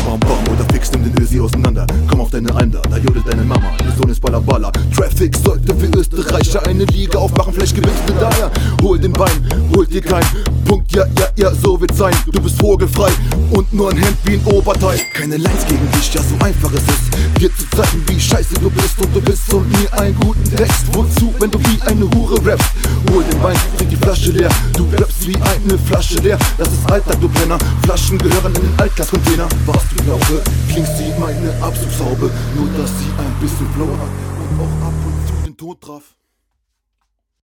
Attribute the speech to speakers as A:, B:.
A: bam bam, oder fix, nimm den Ösi auseinander. Komm auf deine Alm da jodelt deine Mama. Der Sohn ist Baller Baller. Traffic sollte für Österreicher eine Liga aufmachen. Vielleicht gewinnst du daher. Hol den Wein, holt dir kein Punkt, ja, so wird's sein. Du bist vogelfrei und nur ein Hemd wie ein Oberteil. Keine Lines gegen dich, ja so einfach es ist, dir zu zeigen, wie scheiße du bist. Und du bist und mir einen guten Text. Wozu, wenn du wie eine Hure rappst? Hol den Wein, trink die Flasche leer. Du rappst wie eine Flasche leer. Das ist Alltag, du Penner. Flaschen gehören in den Altglascontainer. Was du glaube, klingst wie meine Abzugshaube. Nur, dass sie ein bisschen Flow hat und auch ab und zu den Tod traf.